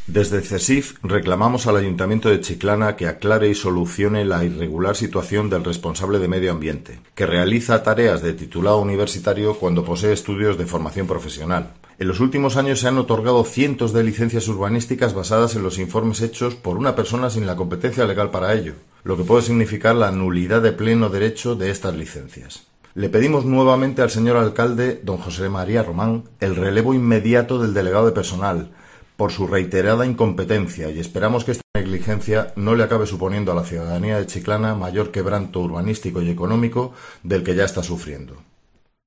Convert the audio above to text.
Desde CESIF reclamamos al Ayuntamiento de Chiclana que aclare y solucione la irregular situación del responsable de medio ambiente, que realiza tareas de titulado universitario cuando posee estudios de formación profesional. En los últimos años se han otorgado cientos de licencias urbanísticas basadas en los informes hechos por una persona sin la competencia legal para ello, lo que puede significar la nulidad de pleno derecho de estas licencias. Le pedimos nuevamente al señor alcalde, don José María Román, el relevo inmediato del delegado de personal, por su reiterada incompetencia, y esperamos que esta negligencia no le acabe suponiendo a la ciudadanía de Chiclana mayor quebranto urbanístico y económico del que ya está sufriendo.